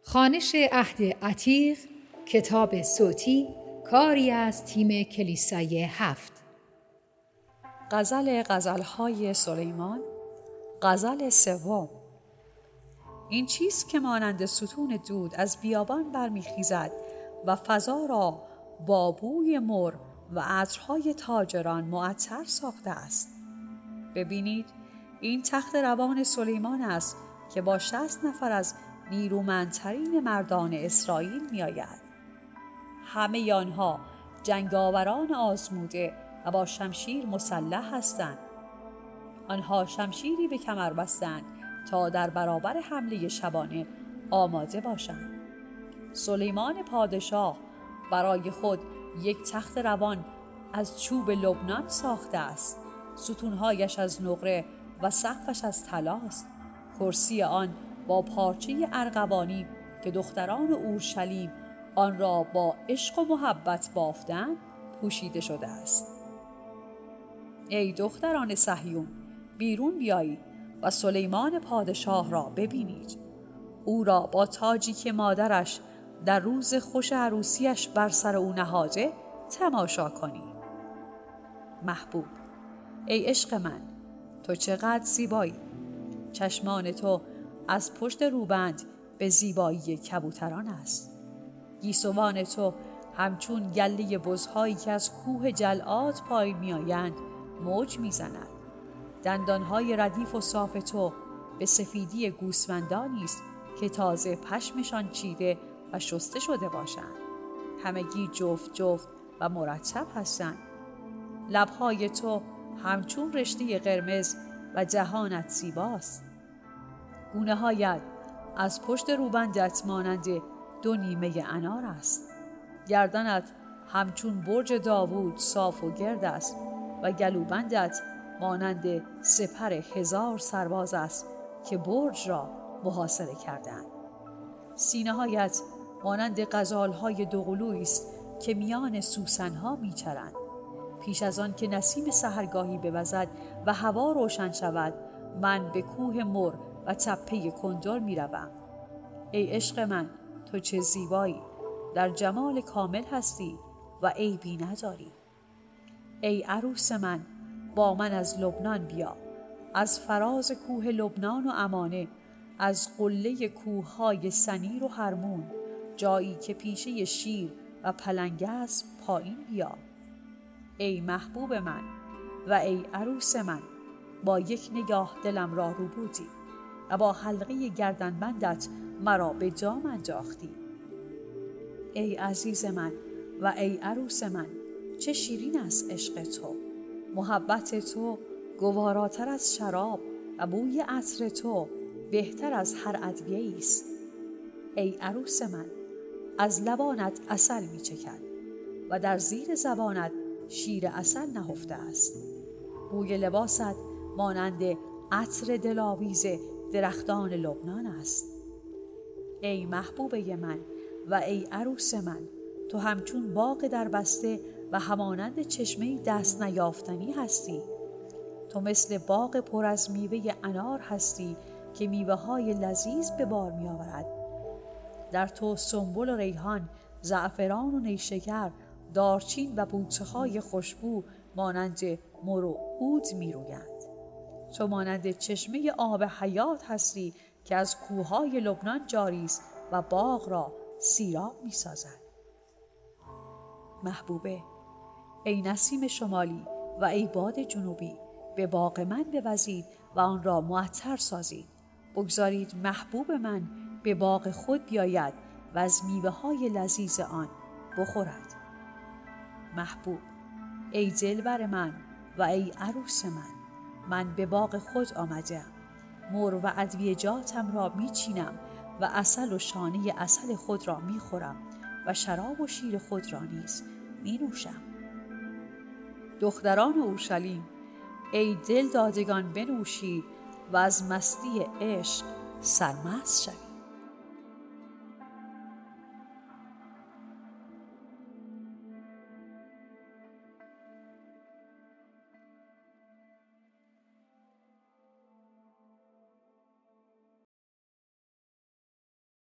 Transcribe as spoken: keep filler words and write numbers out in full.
خوانش عهد عتیق، کتاب صوتی، کاری از تیم کلیسای هفت. غزل غزلهای سلیمان، غزل سوم. این چیست که مانند ستون دود از بیابان برمیخیزد و فضا را با بوی مر و عطرهای تاجران معطر ساخته است. ببینید، این تخت روان سلیمان است که با شصت نفر از نیرومندترین مردان اسرائیل می آید. همه آنها جنگاوران آزموده و با شمشیر مسلح هستند. آنها شمشیری به کمر بستند تا در برابر حمله شبانه آماده باشند. سلیمان پادشاه برای خود یک تخت روان از چوب لبنان ساخته است. ستونهایش از نقره و سقفش از طلاست. کرسی آن با پارچه ارغوانی که دختران اورشلیم آن را با عشق و محبت بافتند پوشیده شده است. ای دختران صهیون، بیرون بیایید و سلیمان پادشاه را ببینید. او را با تاجی که مادرش در روز خوش عروسیش بر سر او نهاده تماشا کنید. محبوب، ای عشق من، تو چقدر زیبایی. چشمان تو از پشت روبند به زیبایی کبوتران است. گیسوان تو همچون گله بزهایی که از کوه جلعاد پایین میآیند موج میزند. دندانهای ردیف و صاف تو به سفیدی گوسفندانی است که تازه پشمشان چیده و شسته شده باشند. همگی جفت جفت و مرتب هستند. لبهای تو همچون رشته قرمز و دهانت زیباست. گونه هایت از پشت روبندت مانند دو نیمه انار است. گردنت همچون برج داوود صاف و گرد است و گلوبندت مانند سپر هزار سرباز است که برج را محاصره کردند. سینه هایت مانند غزالهای دوقلویی است که میان سوسنها میچرند. پیش از آن که نسیم سحرگاهی بوزد و هوا روشن شود، من به کوه مر و تپه کندر میروم. ای عشق من، تو چه زیبایی، در جمال کامل هستی و عیبی نداری. ای عروس من، با من از لبنان بیا، از فراز کوه لبنان و امانه، از قله کوههای سنیر و هرمون، جایی که پیشه شیر و پلنگ است، پایین بیا. ای محبوب من و ای عروس من، با یک نگاه دلم را رو بودی و با حلقه گردنبندت مرا به جام انداختی. ای عزیز من و ای عروس من، چه شیرین است عشق تو. محبت تو گواراتر از شراب و بوی عطر تو بهتر از هر ادویه‌ای است. ای عروس من، از لبانت عسل میچکد و در زیر زبانت شیر عسل نهفته است. بوی لباست مانند عطر دلاویز درختان لبنان است. ای محبوبه من و ای عروس من، تو همچون باغ در بسته و همانند چشمه دست نیافتنی هستی. تو مثل باغ پر از میوه انار هستی که میوه های لذیذ به بار می آورد. در تو سنبل و ریحان، زعفران و نیشکر، دارچین و بوته های خوشبو مانند مر و عود می رویند. تو مانند چشمه آب حیات هستی که از کوههای لبنان جاری است و باغ را سیراب می سازد. محبوبه، ای نسیم شمالی و ای باد جنوبی، به باغ من بوزید و آن را معطر سازید. بگذارید محبوب من به باغ خود بیاید و از میوه های لذیذ آن بخورد. محبوب، ای دلبر من و ای عروس من، من به باغ خود آمدم. مر و ادویجاتم را میچینم و عسل و شانه عسل خود را میخورم و شراب و شیر خود را نیز مینوشم. دختران اورشلیم، ای دل دادگان بنوشید و از مستی عشق سرمست شوید.